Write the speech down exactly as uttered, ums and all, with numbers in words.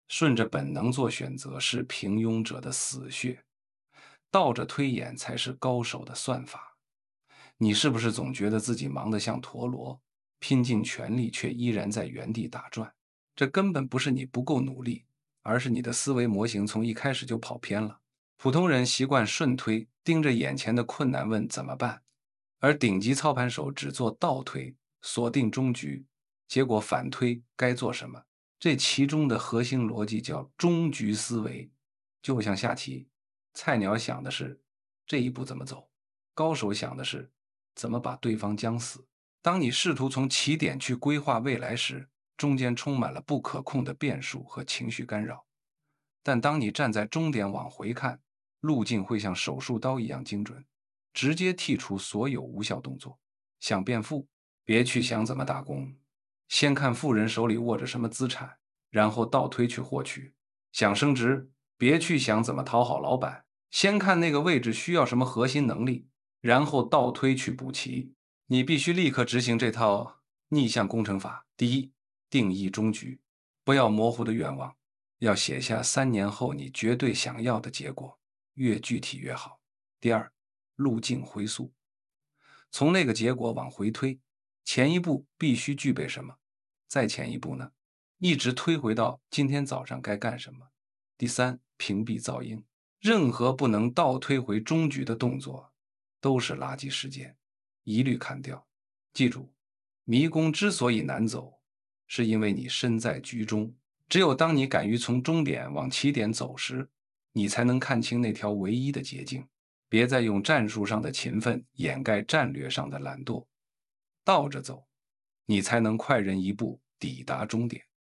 顺着本能做选择是平庸者的死穴，倒着推演才是高手的算法。你是不是总觉得自己忙得像陀螺，拼尽全力却依然在原地打转？这根本不是你不够努力，而是你的思维模型从一开始就跑偏了。普通人习惯顺推，盯着眼前的困难问怎么办，而顶级操盘手只做倒推，锁定终局，结果反推该做什么。这其中的核心逻辑叫终局思维。就像下棋，菜鸟想的是这一步怎么走，高手想的是怎么把对方将死。当你试图从起点去规划未来时，中间充满了不可控的变数和情绪干扰。但当你站在终点往回看，路径会像手术刀一样精准，直接剔除所有无效动作。想变富，别去想怎么打工，先看富人手里握着什么资产，然后倒推去获取。想升职，别去想怎么讨好老板，先看那个位置需要什么核心能力，然后倒推去补齐。你必须立刻执行这套逆向工程法。第一，定义终局，不要模糊的愿望，要写下三年后你绝对想要的结果，越具体越好。第二，路径回溯，从那个结果往回推，前一步必须具备什么，再前一步呢？一直推回到今天早上该干什么。第三，屏蔽噪音，任何不能倒推回终局的动作都是垃圾时间，一律砍掉。记住，迷宫之所以难走，是因为你身在局中。只有当你敢于从终点往起点走时，你才能看清那条唯一的捷径。别再用战术上的勤奋掩盖战略上的懒惰，倒着走，你才能快人一步抵达终点。